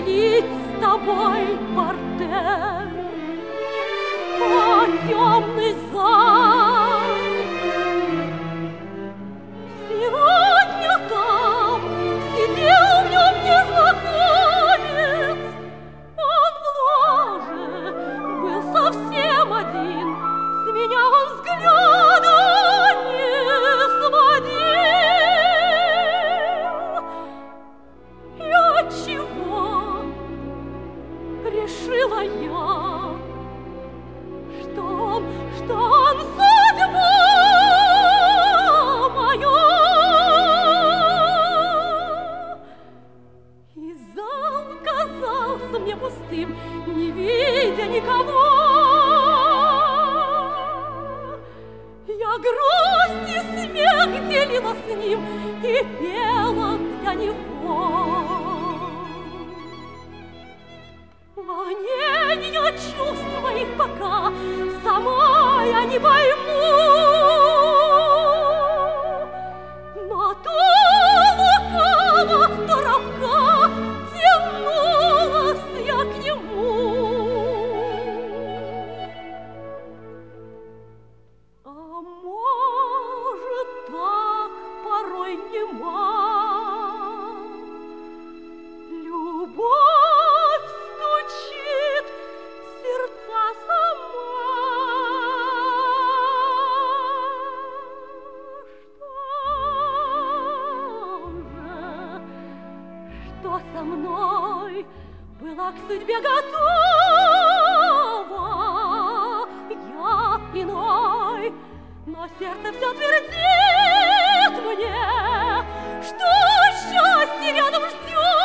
делить с тобой портер. О, темный зал! Сегодня там сидел в нем незнакомец. Он в ложе был совсем один, с меня он взгляда не сводил. И отчего решила я, что он судьба моя. И зал казался мне пустым, не видя никого. Я грусть и смех делила с ним и пела для него. Волнения чувств моих пока сама я не пойму, но то лукаво, то робка тянулась я к нему. А может, так порой нема любовь стучит сердца сама. Что со мной была к судьбе готова я иной, но сердце все твердит мне, что счастье рядом ждет.